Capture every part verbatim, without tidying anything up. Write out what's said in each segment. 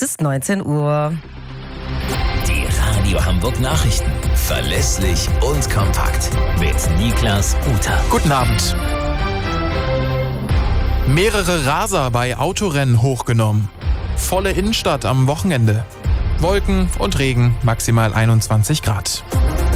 ist neunzehn Uhr. Die Radio Hamburg Nachrichten. Verlässlich und kompakt. Mit Niklas Uter. Guten Abend. Mehrere Raser bei Autorennen hochgenommen. Volle Innenstadt am Wochenende. Wolken und Regen, maximal einundzwanzig Grad.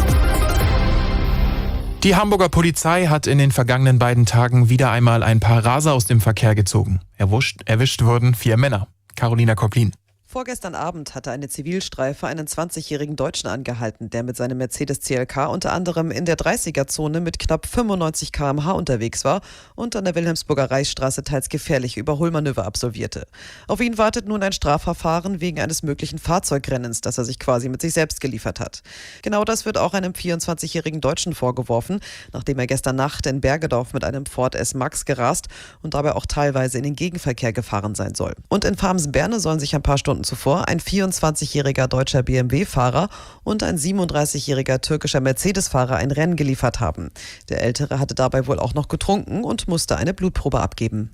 Die Hamburger Polizei hat in den vergangenen beiden Tagen wieder einmal ein paar Raser aus dem Verkehr gezogen. Erwischt, erwischt wurden vier Männer. Carolina Koplin. Vorgestern Abend hatte eine Zivilstreife einen zwanzigjährigen Deutschen angehalten, der mit seinem Mercedes C L K unter anderem in der dreißiger-Zone mit knapp fünfundneunzig Kilometer pro Stunde unterwegs war und an der Wilhelmsburger Reichsstraße teils gefährliche Überholmanöver absolvierte. Auf ihn wartet nun ein Strafverfahren wegen eines möglichen Fahrzeugrennens, das er sich quasi mit sich selbst geliefert hat. Genau das wird auch einem vierundzwanzigjährigen Deutschen vorgeworfen, nachdem er gestern Nacht in Bergedorf mit einem Ford S-Max gerast und dabei auch teilweise in den Gegenverkehr gefahren sein soll. Und in Farmsen-Berne sollen sich ein paar Stunden zuvor ein vierundzwanzigjähriger deutscher B M W-Fahrer und ein siebenunddreißigjähriger türkischer Mercedes-Fahrer ein Rennen geliefert haben. Der Ältere hatte dabei wohl auch noch getrunken und musste eine Blutprobe abgeben.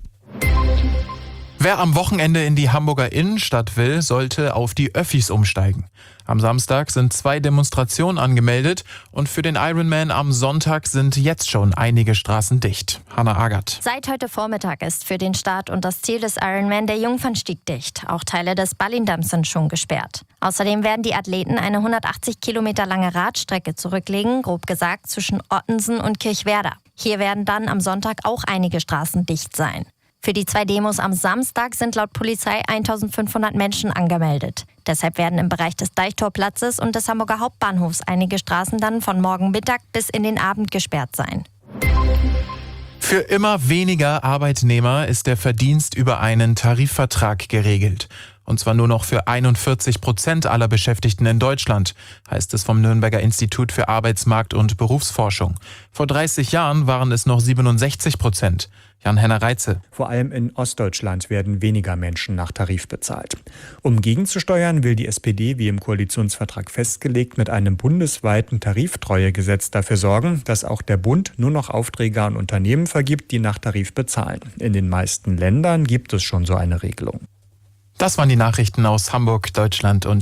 Wer am Wochenende in die Hamburger Innenstadt will, sollte auf die Öffis umsteigen. Am Samstag sind zwei Demonstrationen angemeldet und für den Ironman am Sonntag sind jetzt schon einige Straßen dicht. Hanna Agert. Seit heute Vormittag ist für den Start und das Ziel des Ironman der Jungfernstieg dicht. Auch Teile des Ballindamms sind schon gesperrt. Außerdem werden die Athleten eine hundertachtzig Kilometer lange Radstrecke zurücklegen, grob gesagt zwischen Ottensen und Kirchwerder. Hier werden dann am Sonntag auch einige Straßen dicht sein. Für die zwei Demos am Samstag sind laut Polizei eintausendfünfhundert Menschen angemeldet. Deshalb werden im Bereich des Deichtorplatzes und des Hamburger Hauptbahnhofs einige Straßen dann von morgen Mittag bis in den Abend gesperrt sein. Für immer weniger Arbeitnehmer ist der Verdienst über einen Tarifvertrag geregelt. Und zwar nur noch für einundvierzig Prozent aller Beschäftigten in Deutschland, heißt es vom Nürnberger Institut für Arbeitsmarkt- und Berufsforschung. Vor dreißig Jahren waren es noch siebenundsechzig Prozent. Jan-Henner Reitze. Vor allem in Ostdeutschland werden weniger Menschen nach Tarif bezahlt. Um gegenzusteuern, will die S P D, wie im Koalitionsvertrag festgelegt, mit einem bundesweiten Tariftreuegesetz dafür sorgen, dass auch der Bund nur noch Aufträge an Unternehmen vergibt, die nach Tarif bezahlen. In den meisten Ländern gibt es schon so eine Regelung. Das waren die Nachrichten aus Hamburg, Deutschland und